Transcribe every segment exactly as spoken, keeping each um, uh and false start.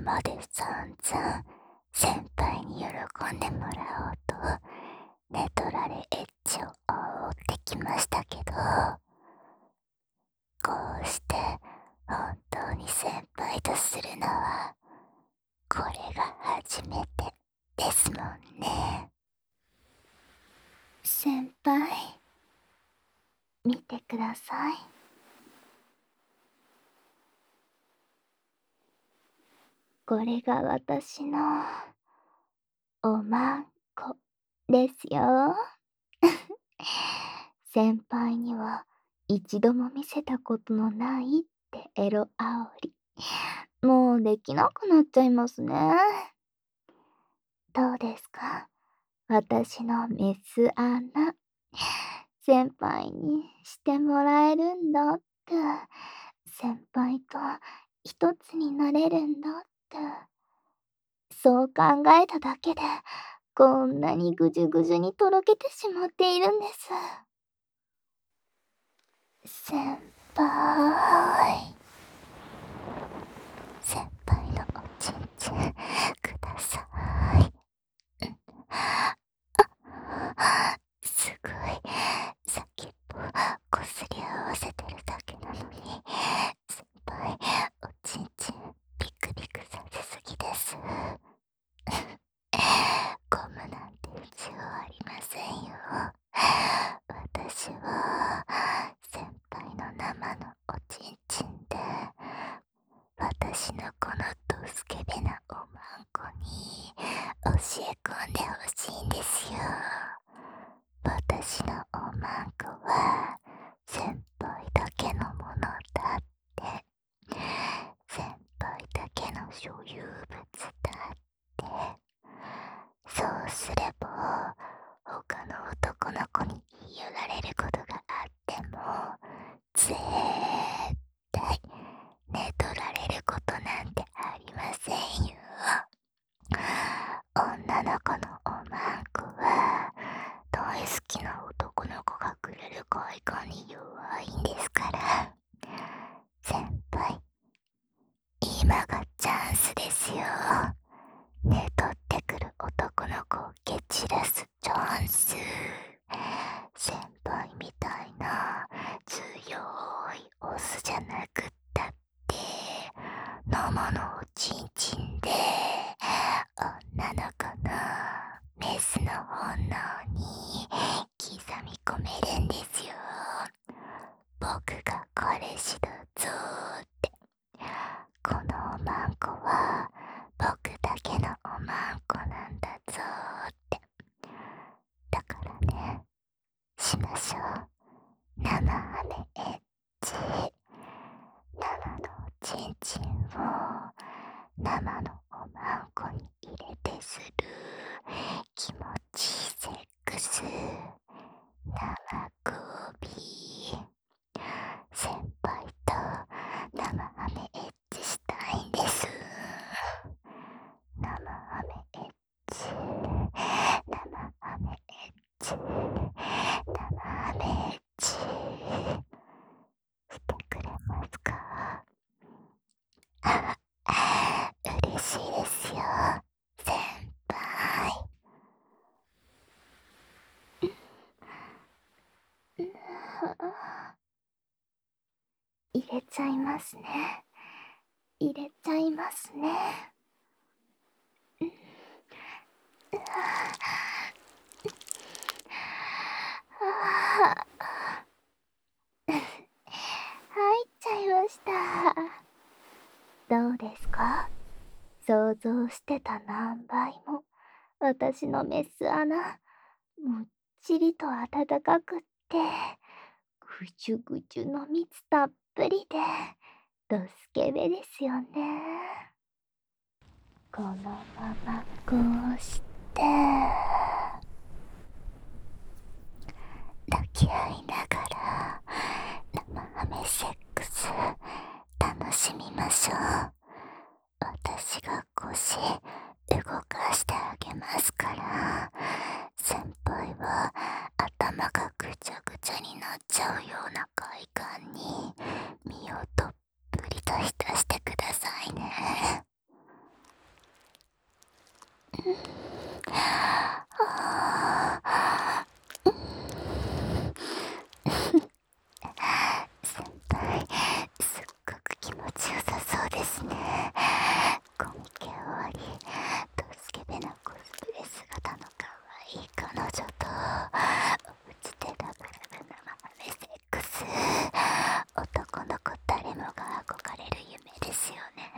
まで散々先輩に喜んでもらおうと寝取られエッチを煽ってきましたけど、こうして本当に先輩とするのはこれが初めてですもんね。先輩、見てください。これが私のおまんこですよ。先輩には一度も見せたことのないってエロあおり。もうできなくなっちゃいますね。どうですか、私のメス穴。先輩にしてもらえるんだって。先輩と一つになれるんだって。そう考えただけで、こんなにぐじゅぐじゅにとろけてしまっているんです。先輩。先輩のおちんちんください。すごい。さっきとこすり合わせてるだけなのに、先輩、おちんちんビクビクさせすぎです。ゴムなんて必要ありませんよ。私は先輩の生のおちんちんで、私のこのドスケベなおまんこに教え込んでほしいんですよ。私のおまんこは先輩だけのものだって。先輩だけの所有物だって。そうすれば他の男の子に言い寄られることがあっても絶対寝取られることなんてありませんよ。女の子のおまんこは大好きな男の子がくれる快感に弱いんですから。先輩、今がチャンスですよ。寝取ってくる男の子を蹴散らすチャンス。先輩みたいな強いオスじゃなくったって生のおちんちんで女の子のメスの本能に刻み込めるんですよ。僕が彼氏だぞーって。このおまんこは僕だけのおまんこなんだぞーって。だからね、しましょう。生ハメエッチ。生のおちんちんを生のおまんこに入れてする気持ちいいセックス。生首。先輩と生ハメエッチしたいんです。生ハメエッチ。生ハメエッチ。生ハメエッチ。してくれますか？嬉しいですよ、先輩。入れちゃいますね。入れちゃいますね。入っちゃいました。どうですか？想像してた何倍も私のメス穴、もっちりと温かくって、ぐちゅぐちゅの蜜たっぷりで、ドスケベですよね。このままこうして抱き合いながら生ハメセックス楽しみましょう。私が腰動かしてあげますから、先輩は頭がぐちゃぐちゃになっちゃうような快感に身をどっぷりと浸してくださいね。 先輩、すっごく気持ちよさそうですね。コミケ終わり、ドスケベなコスプレ姿の可愛い彼女とおうちでラブラブなマハメセックス。男の子誰もが憧れる夢ですよね。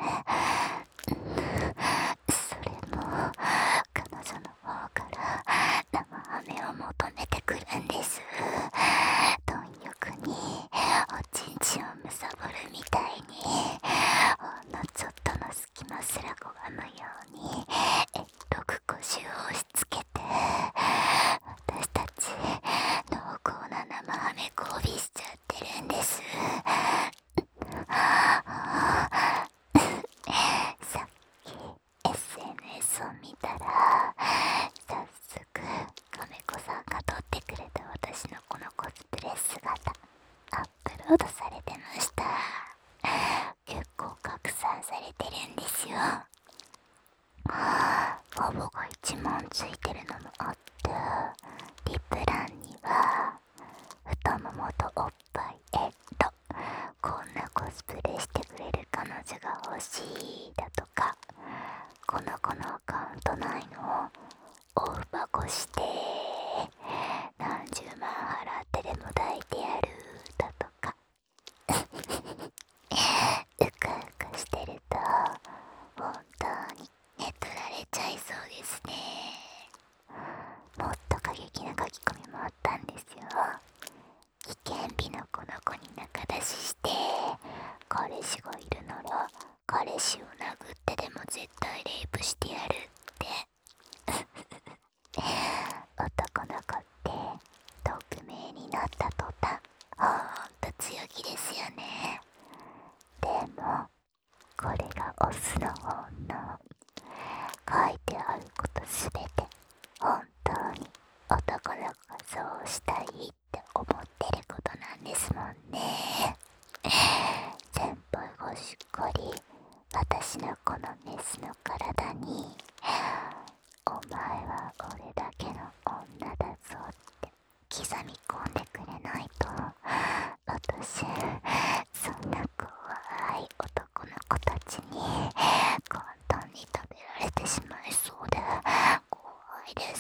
それも彼女の方から生ハメを求めてくるんです。貪欲におちんちんをむさぼるみたいに、ほんのちょっとの隙間すら拒むようにエッロク腰を押し付けて、私たち濃厚な生ハメ交尾しちゃってるんです。さっき エスエヌエス を見たら、早速カメ子さんが撮ってくれた私のこのコスプレ姿アップロードされてました。結構拡散されてるんですよ。ほぼが一問ついてるのもあって、リプランには太ももとおっぱいえっとこんなコスプレしてくれる彼女が欲しいだとか、この子のアカウント内の大箱して何十万払ってでも抱いてやるだとかうかうかしてると本当に寝取られちゃいそうですね。もっと過激な書き込みもあったんですよ。危険日のこの子に仲出しして、彼氏がいるなら彼氏を殴ってでも絶対レイプしてやるって男の子って匿名になった途端ほんと強気ですよね。でもこれがオスの本能。書いてあることすべて本当に男の子がそうしたいって思ってることなんですもんね。先輩がしっかり私のこのメスの体に、お前は俺だけの女だぞって刻み込んでくれないと、私そんな怖い男の子たちに簡単に食べられてしまいそうで怖いです。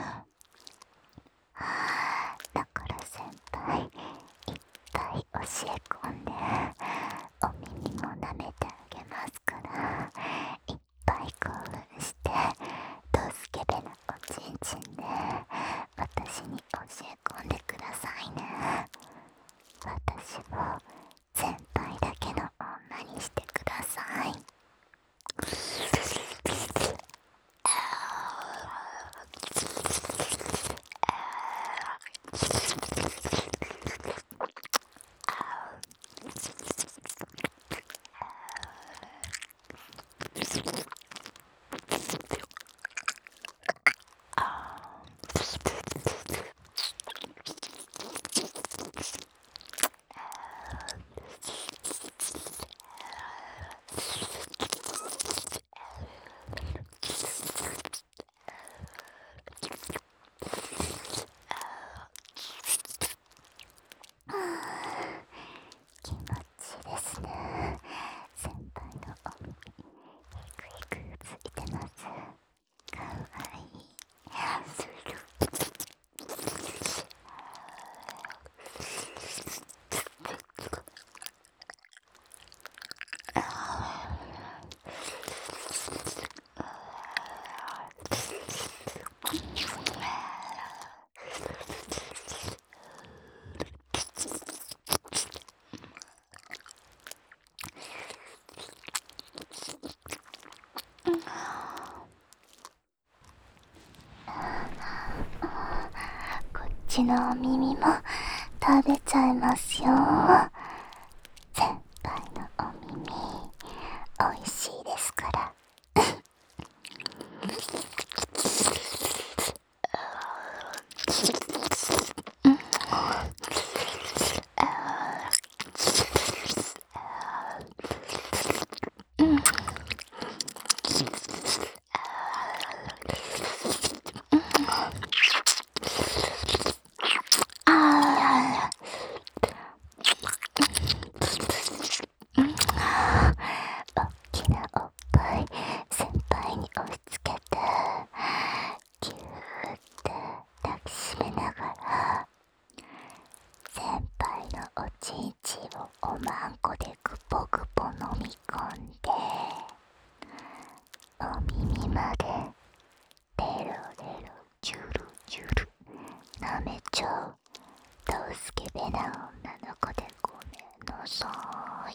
だから先輩、いっぱい教え込んでお耳も舐めてあげますから、いっぱい興奮してドスケベなおちんちんで私に教え込んでくださいね。私も先輩だけの女にしてください。気持ちいいですね。先輩のお耳ひくひくついてます。かわいい。こっちのお耳も食べちゃいますよ。先輩のお耳おいしいですから。 とスケベな女の子でごめんなさい。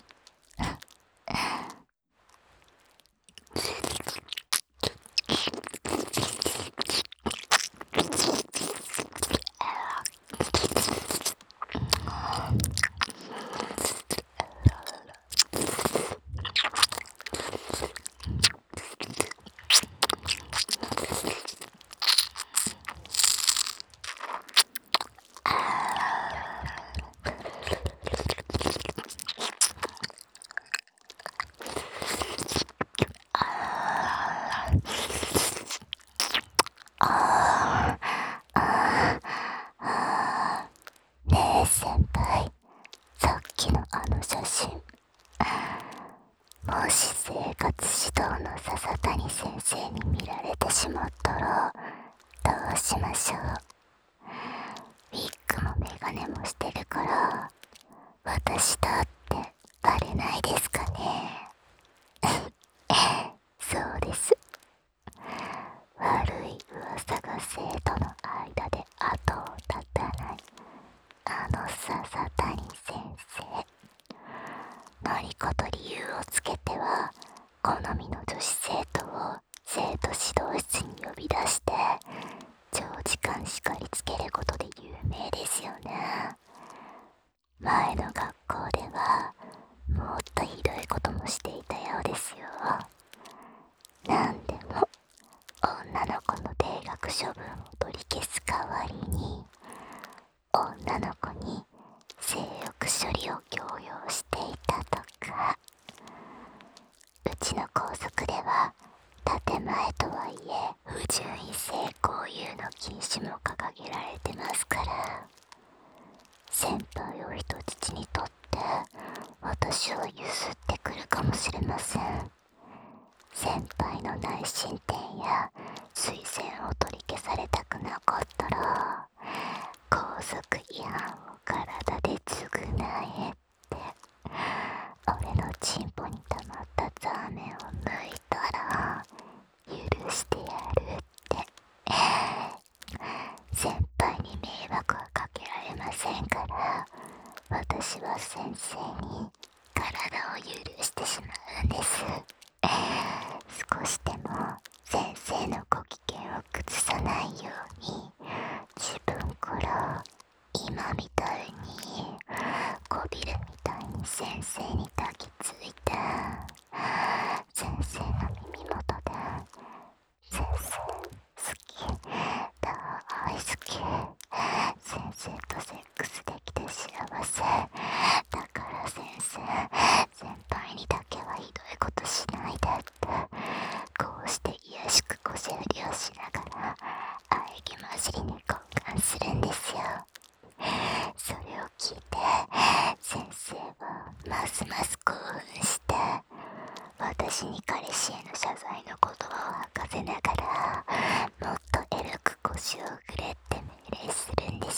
ねえ先輩、さっきのあの写真、もし生活指導の笹谷先生に見られてしまったらどうしましょう。ウィッグもメガネもしてるから私だってバレないですかね。そうです。悪い噂が生徒の間で後を絶たないあの笹谷先生、何かと理由をつけては好みの女子生徒を生徒指導室に呼び出して長時間叱りつけることで有名ですよね。前の学校ではもっとひどいこともしていたようですよ。なんでも女の子の停学処分を取り消す代わりに女の子に性欲処理を強要していたとか。うちの校則では建前とはいえ不純異性交友の禁止も掲げられてますから、先輩を人質にとって私をゆすってくるかもしれません。先輩の内申点や推薦を取り消されたくなかったら校則違反を体で償えって俺のチンポに溜まったザーメンを抜いたら許してやるって先輩に迷惑はかけられませんから、私は先生に体を許してしまうんです。少しでも先生のご機嫌を崩さないように自分から今みたいにこびるみたいに先生に抱きついて先生の耳元で先生好き、大好き、先生とセックスできて幸せだから先生、先輩にだけはひどいことしないでってこうして卑しくこしゃりをしながら喘ぎ混じりに交換するんですよ。それを聞いて先生はますます興奮して私に彼氏への謝罪の言葉を吐かせながらもっとエロく腰を振れって命令するんです。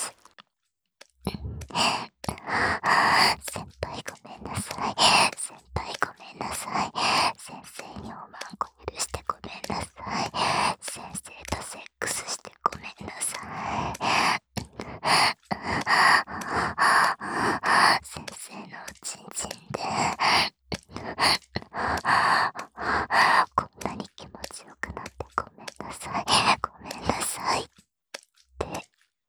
先輩ごめんなさい、先輩ごめんなさい、先生におまんこ許してごめんなさい、先生とセックスしてごめんなさい、先生のおちんちんでこんなに気持ちよくなってごめんなさい、ごめんなさいって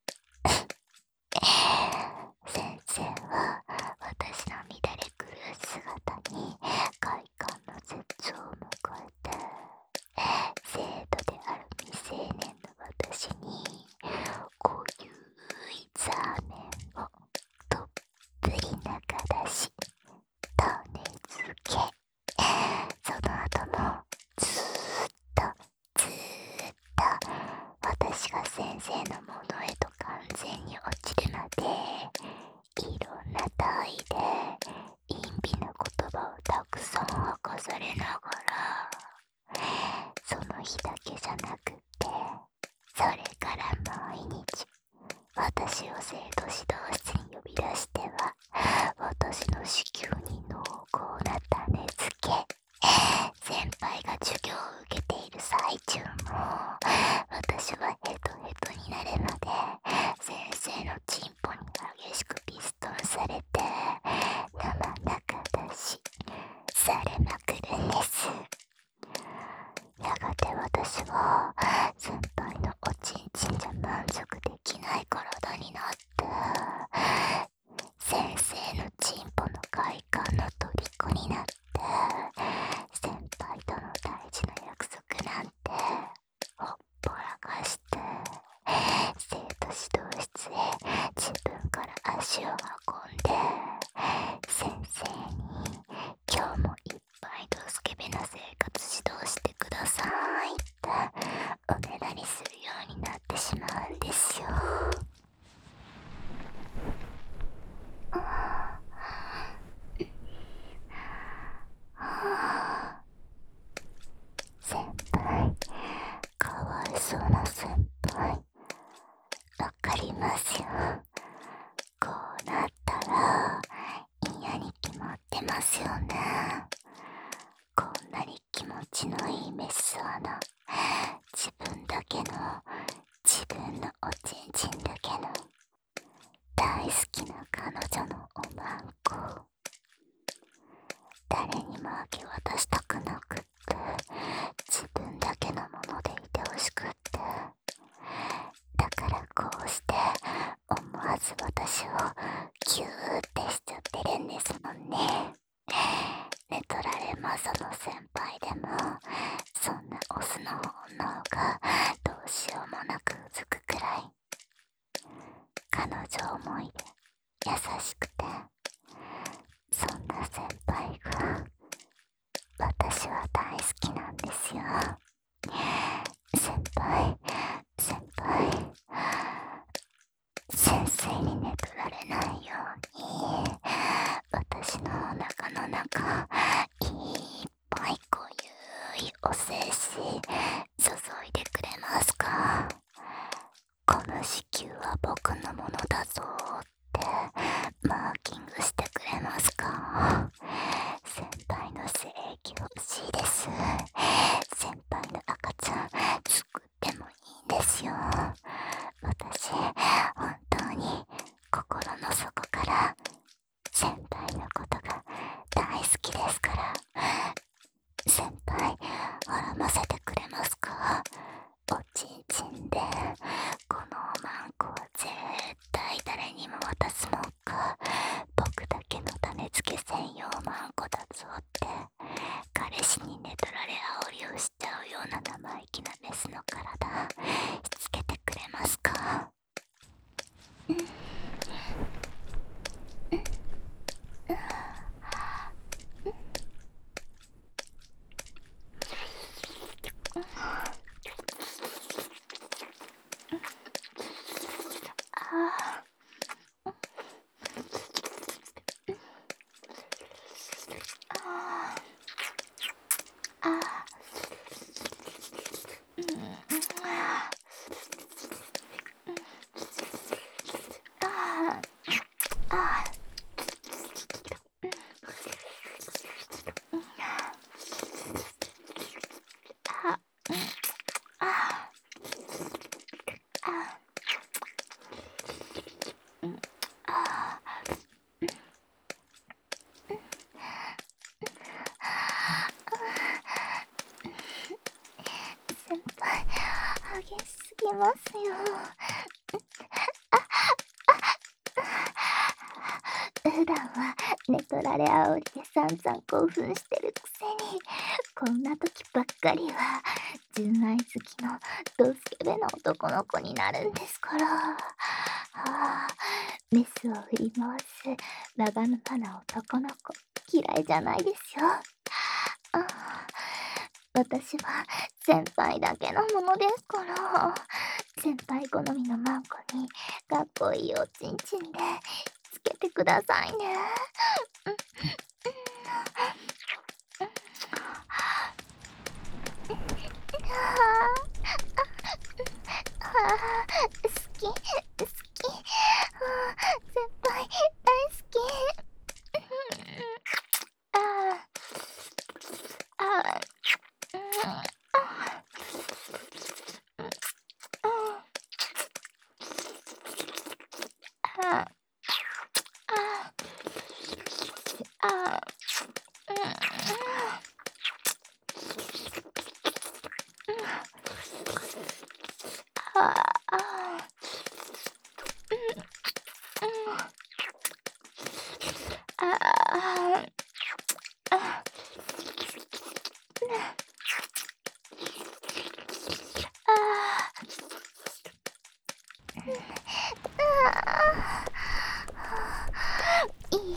先生は私の乱れ狂う姿に快感の絶頂を迎えて生徒である未成年の私にこういうザーメンをとっぷり中出し種付け、その後もずーっとずーっと私が先生のものへと完全に落ちるまでいろんな単位で陰微な言葉をたくさん吐かされながら、その日だけじゃなくってそれから毎日私を生徒指導室に呼び出しては私の子宮に濃厚な種付け、先輩が授業を受けている最中も私はヘトヘトになるまで先生のチンポに足を運んで、先生に今日もいっぱいドスケベな生活指導してくださいっておねだりするようになってしまうんですよ。先輩、かわいそうな先輩、わかりますよ。こうなったら嫌に決まってますよね。こんなに気持ちのいいメス穴、自分だけの、自分のおちんちんだけの大好きな彼女のおまんこ、誰にも明け渡したくなくって、自分だけのものでいてほしくって、だからこうして思わず私をキューってしちゃってるんですもんね。寝取られマゾの先輩でもそんなオスの本能がどうしようもなくうずくくらい、彼女思いで優しくて、そんな先輩が私は大好きなんですよ。先輩、先輩、先生に寝取られないように私のお腹の中いっぱいこゆいお精子注いでくれますか？この子宮は僕のものだぞってマーキングしてくれますか？先輩の精液欲しいです。先輩の赤ちゃん作ってもいいんですよ。私本当に心の底から先輩のことが大好きですから。先輩、絡ませてくれますか？おちんちんでこのおまんこは絶対誰にも渡すもんか、僕だけの種付け専用まんこだぞって彼氏に寝取られ煽りをしちゃうような生意気なメスの体しつけてくれますか？先輩、激しすぎますよ。普段は寝取られ煽りで散々興奮してるくせに、こんな時ばっかりは純愛好きのドスケベな男の子になるんですから。はあ、メスを振り回すわがままな男の子嫌いじゃないですよ。あ、私は先輩だけのものですから。先輩好みのマンコにかっこいいおちんちんでつけてくださいね。好き、好き。先輩、大好き。ああ、ああ、あ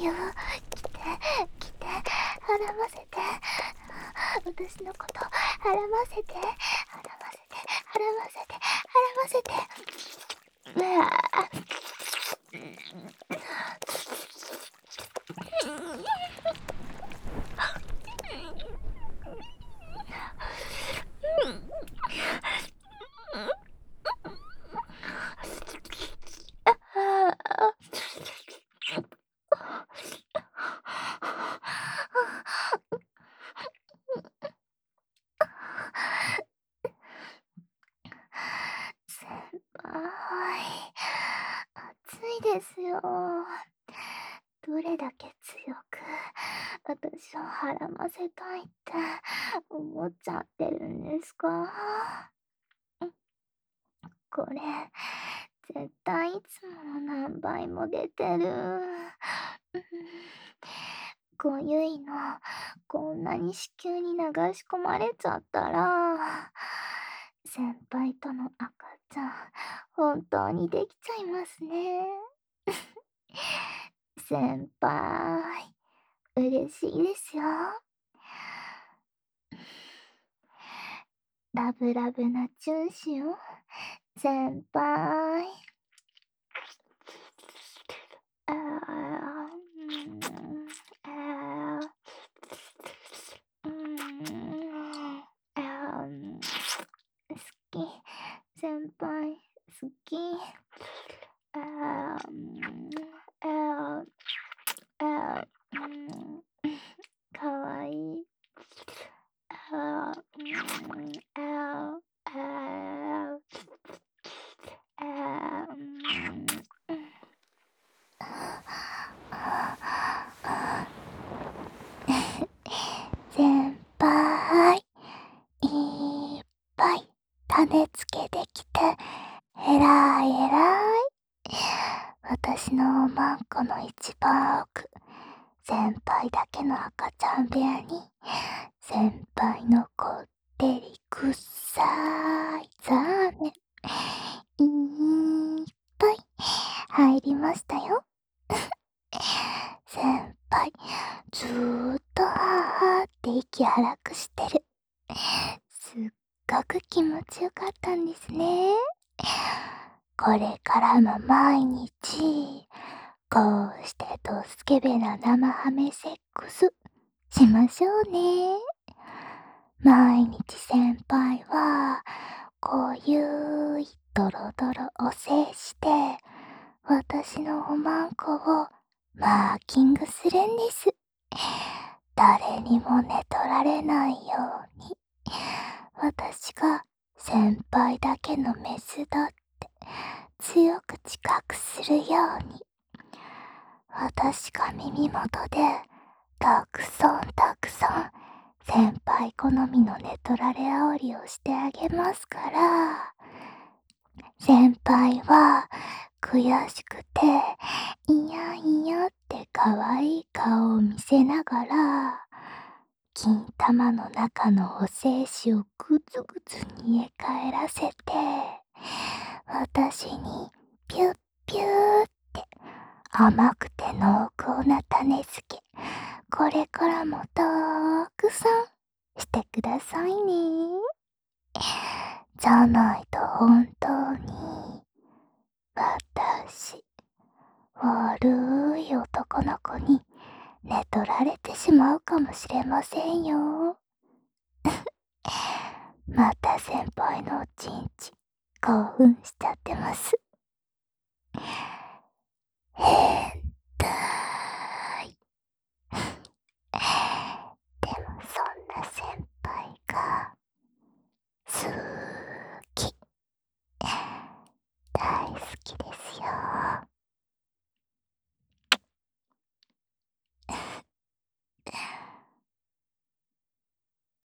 よ。来て、来て、絡ませて。私のこと絡ませて、絡ませて、絡ませて、絡ませて。うわぁ。先輩、暑いですよ。どれだけ強く私を絡ませたいって思っちゃってるんですか？これ、絶対いつもの何倍も出てる。うん、ごゆいの、こんなに子宮に流し込まれちゃったら、先輩との赤ちゃん、本当にできちゃいますね。先輩、嬉しいですよ。ラブラブなチュンしよう、先輩。ああ、うん、ああ、うん、ああ、好き、先輩、好き。ああ、ああ、ああ、うん、かわいい。ああ、うん、ああ、ああ、ああ、うん。先輩、いっぱい種付けできて、えらいえらい。私のおまんこの一番奥、先輩だけの赤ちゃん部屋に、先輩のこってりくっさいザーメン、いっぱい入りましたよ。先輩、ずーっとはーって息荒くしてる。すっごく気持ちよかったんですね。これからも毎日、こうしてドスケベな生ハメセックスしましょうね。毎日先輩は、こうゆいドロドロおせいして、私のおまんこをマーキングするんです。誰にも寝取られないように、私が先輩だけのメスだって強く自覚するように、私が耳元でたくさんたくさん先輩好みの寝取られ煽りをしてあげますから、先輩は悔しくていやいやって可愛い顔を見せながら、金玉の中のお精子をぐつぐつ煮え返らせて、私にピュッピューって甘くて濃厚な種付け、これからもたくさんしてくださいね。じゃないと本当に私、悪い男の子に寝取られてしまうかもしれませんよ。また先輩のおちんち興奮しちゃってます。へえ、